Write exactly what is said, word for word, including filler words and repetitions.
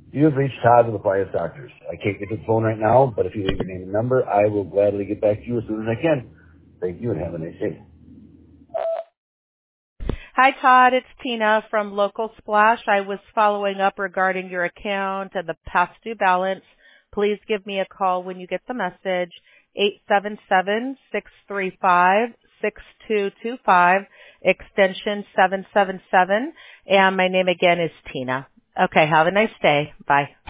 You have reached Todd with the Pius Doctors. I can't get to the phone right now, but if you leave your name and number, I will gladly get back to you as soon as I can. Thank you and have a nice day. Hi, Todd. It's Tina from Local Splash. I was following up regarding your account and the past due balance. Please give me a call when you get the message, eight seven seven, six three five, six two two five, extension seven seven seven, and my name again is Tina. Okay, have a nice day. Bye.